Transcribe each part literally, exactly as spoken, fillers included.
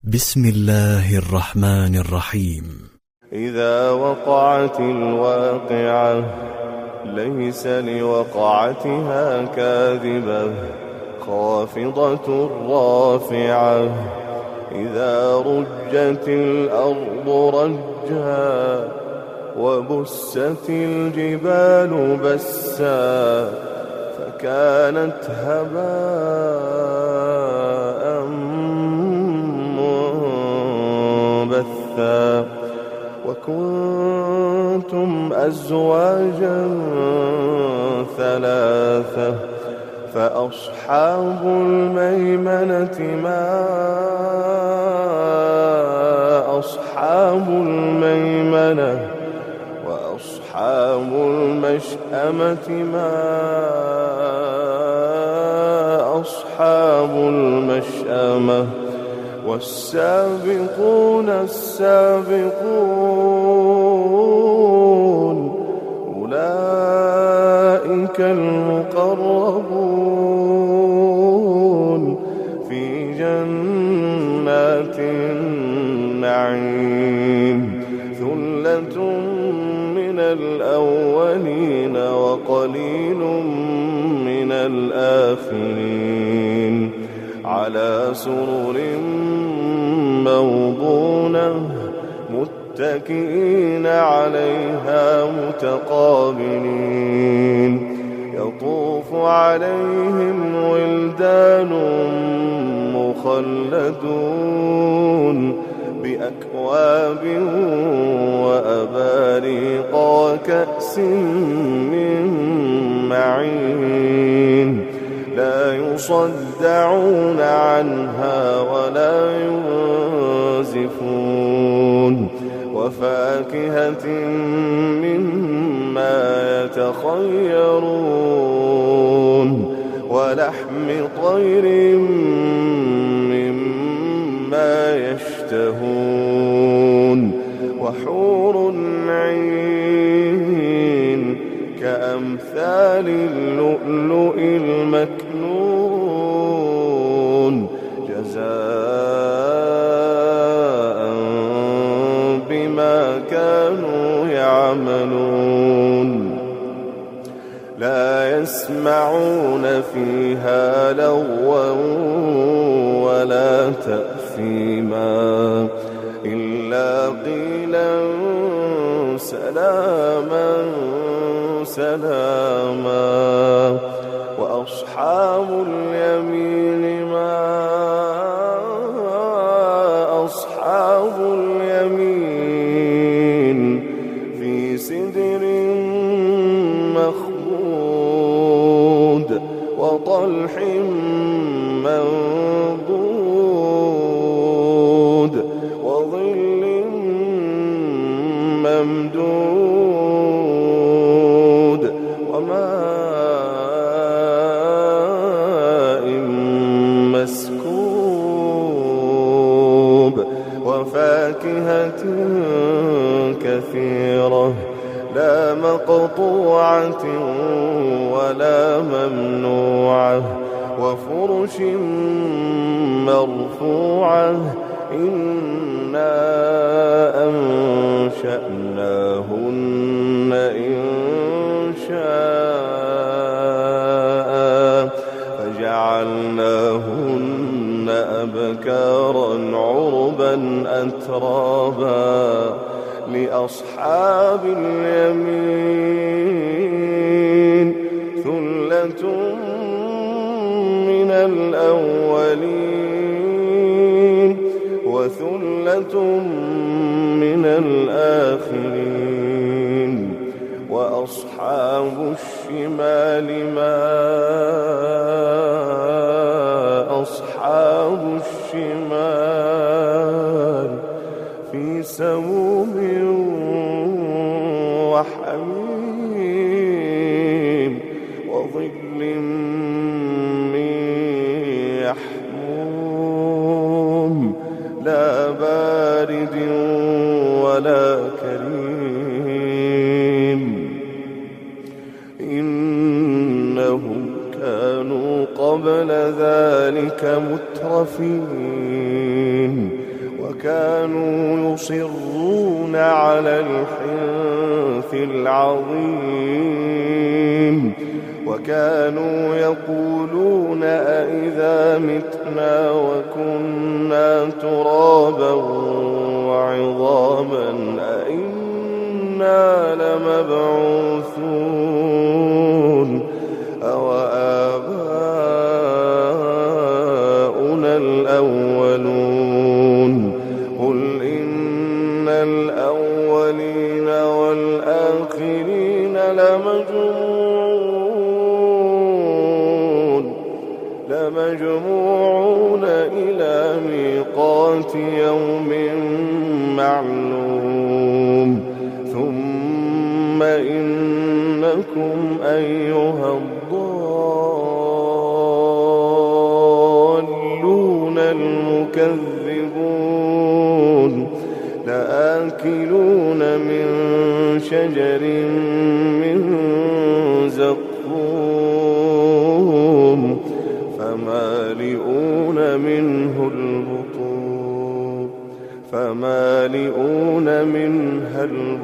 بسم الله الرحمن الرحيم. إذا وقعت الواقعة ليس لوقعتها كاذبة خافضة رافعة. إذا رجت الأرض رجا وبست الجبال بسا فكانت هباء منبثا. وكنتم أزواجا ثلاثة فأصحاب الميمنة ما أصحاب الميمنة وأصحاب المشأمة ما أصحاب المشأمة. والسابقون السابقون أولئك المقربون في جنات النعيم. ثلة من الأولين وقليل من الآخرين على سرر موضونة متكئين عليها متقابلين. يطوف عليهم ولدان مخلدون بأكواب وأباريق وكأس من معين لا يصدعون عنها ولا ينزفون. وفاكهة مما يتخيرون ولحم طير مما يشتهون. وحور عين كأمثال اللؤلؤ المكنون جزاء بما كانوا يعملون. لا يسمعون فيها لغوا ولا تأثيما إلا قيلا سلاما سلاما. وأصحاب اليمين ما أصحاب اليمين في سدر مخضود وطلح منضود وظل ممدود وماء مسكوب. وفاكهة كثيرة لا مقطوعة ولا ممنوعة. وفرش مرفوعة إنا أنشأناهن إنشاء فجعلناهن أبكارا عربا أترابا لأصحاب اليمين. ثلة من الأولين وثلة من الآخرين. وأصحاب الشمال ما أصحاب الشمال في سموم وحميم وظل من يحموم لا بارد ولا كريم. إنهم كانوا قبل ذلك مترفين وكانوا يصرون على الحنث العظيم وكانوا يقولون أئذا متنا وكنا ترابا وعظاما أئنا لمبعوثون أو آباؤنا الأولون قل إن الأولين والآخرين لمجموعون لمجموعون إلى ميقات يوم معلوم ثم إنكم أيها الضالون المكذبون لآكلون من شجر من زقوم فمالئون منه البطون فمالئون منها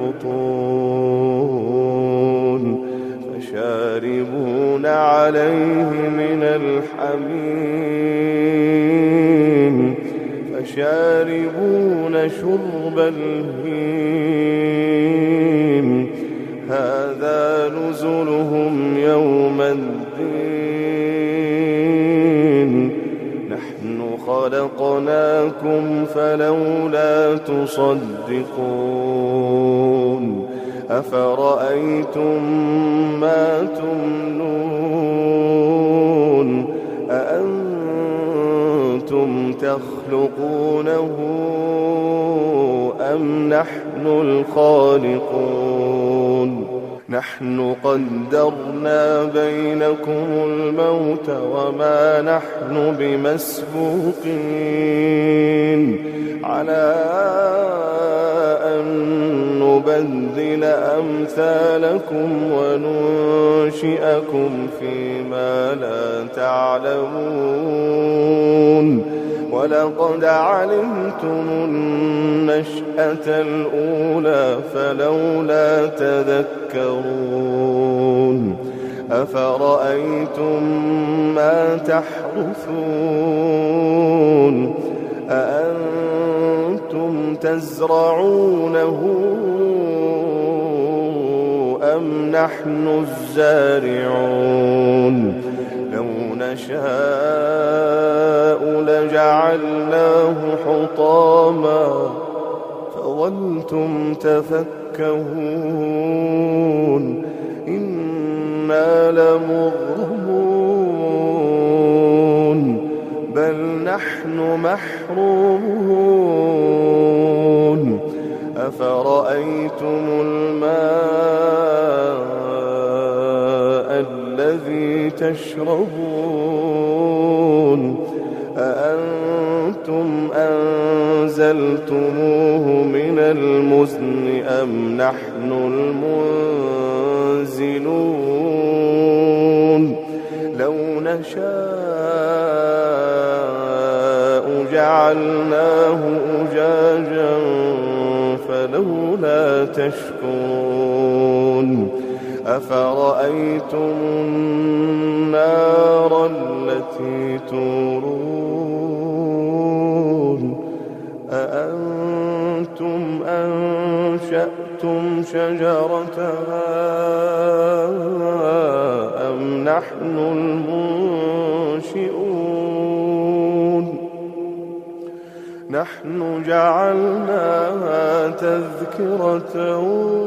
البطون فشاربون عليه من الحميم فشاربون شرب الهيم هذا نزلهم يوم الدين نحن خلقناكم فلولا تصدقون أفرأيتم ما تمنون أأنتم تخلقونه أم نحن الخالقون نحن قدرنا بينكم الموت وما نحن بمسبوقين على أن نبدل أمثالكم وننشئكم فيما لا تعلمون ولقد علمتم النشأة الأولى فلولا تذكرون أفرأيتم ما تحرثون أأنتم تزرعونه أم نحن الزارعون لو نشاء لجعلناه حطاما فظلتم تفكهون إنا لمغرمون بل نحن محرومون أفرأيتم الماء الذي تشربون أأنتم أنزلتموه من المزن أم نحن المنزلون لو نشاء جعلناه أجاجا فلولا تشكرون أفرأيتم النار التي تورون أأنتم أنشأتم شجرتها أم نحن المنشئون نحن جعلناها تذكرة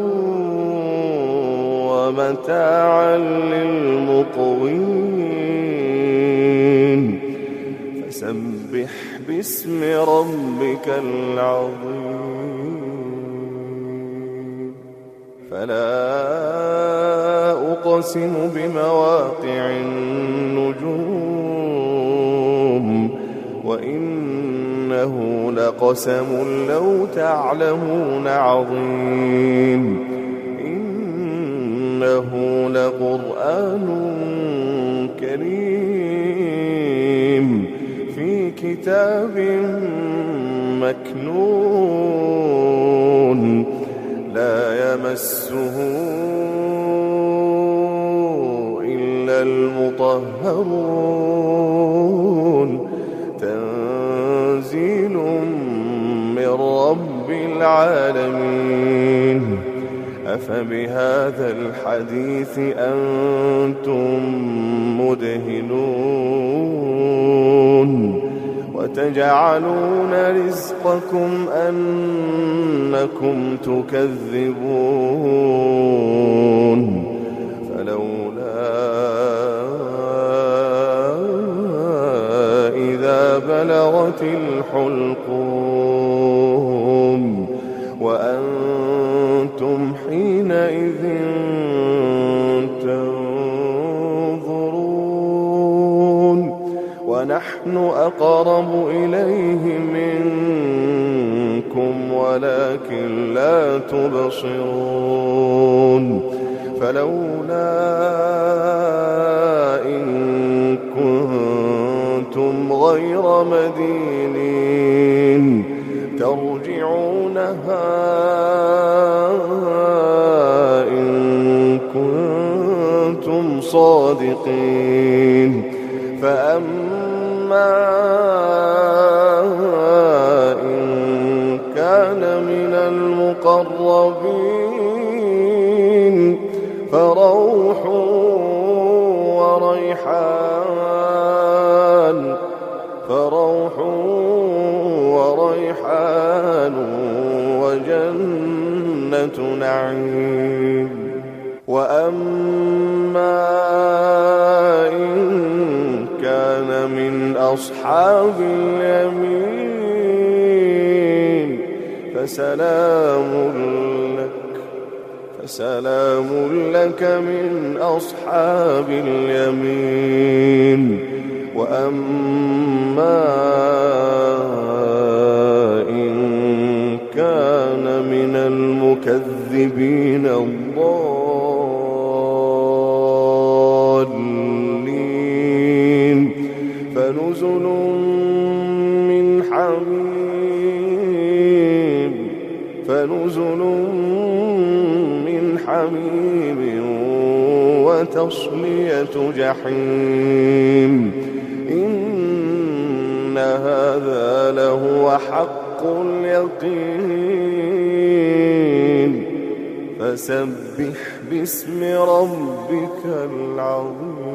ومتاعا للمقوين فسبح باسم ربك العظيم فلا أقسم بمواقع النجوم وإنه لقسم لو تعلمون عظيم إنه لقرآن كريم في كتاب مكنون لا يمسه إلا المطهرون تنزيل من رب العالمين أفبهذا الحديث أنتم مدهنون وتجعلون رزقكم أنكم تكذبون فلولا إذا بلغت الحلقوم وأنتم حينئذ تنظرون ونحن أقرب إليه منكم ولكن لا تبصرون فلولا إن كنتم غير مدينين ترجعونها إن كنتم صادقين فأما إن كان من المقربين فروح وريحان فروح وريحان وجنة نعيم وأما إن كان من أصحاب اليمين فسلام لك فسلام لك من أصحاب اليمين وأما إن كان من المكذبين الضالين فنزل من حميم فنزل من حميم وتصلية جحيم إن هذا لهو حق اليقين فسبح باسم ربك العظيم.